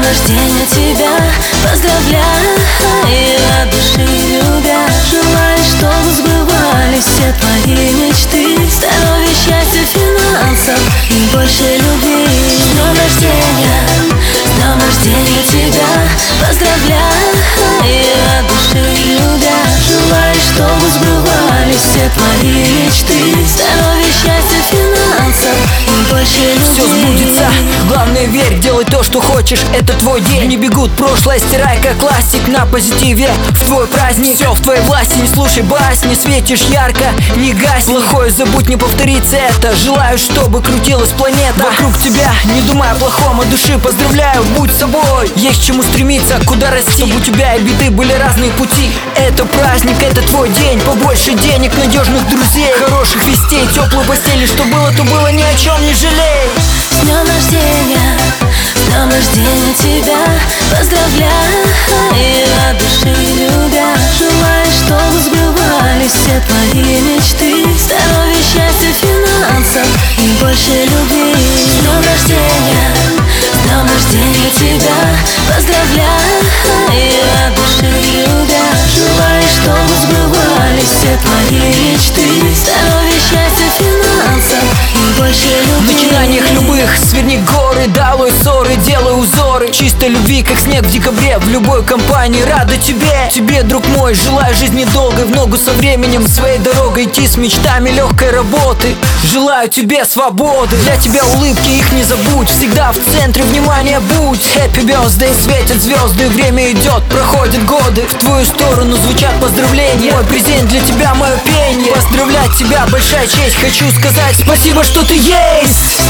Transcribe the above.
рождения тебя поздравляю, от души любя. Желаю, чтобы сбывались все твои мечты. Здоровья, счастья, финансов и больше любви. С днем рождения тебя поздравляю, от души любя. Желаю, чтобы сбывались все твои мечты. Здоровья, счастья, финансов и больше любви. Все сбудется, главное верь, делай то, что хочешь, это твой день. Не бегут прошлое, стирай как классик. На позитиве в твой праздник, все в твоей власти. Не слушай басни, светишь ярко, не гасни. Плохое забудь, не повторится это. Желаю, чтобы крутилась планета вокруг тебя, не думай о плохом, от души поздравляю, будь собой. Есть к чему стремиться, куда расти, чтобы у тебя и беды были разные пути. Это праздник, это твой день, побольше денег, надежных друзей, хороших вестей, теплой постели. Что было, то было, ни о чем не жалей. С днем рождения тебя поздравляю, от души любя. Желаю, чтобы сбывались все твои мечты. Здоровья, счастья, финансов и больше любви. С днем рождения тебя поздравляю, от души любя. Желаю, чтобы сбывались все твои мечты. Здоровья, счастья, финансов и больше любви. В начинаниях любых сверни горы, долой ссоры, делай узоры чистой любви, как снег в декабре. В любой компании рада тебе, друг мой. Желаю жизни долгой, в ногу со временем, своей дорогой идти, с мечтами легкой работы. Желаю тебе свободы, для тебя улыбки, их не забудь. Всегда в центре внимания будь. Happy birthday, светят звезды, время идет, проходят годы. В твою сторону звучат поздравления, мой презент для тебя, мое пение. Поздравлять тебя, большая честь, хочу сказать спасибо, что ты есть.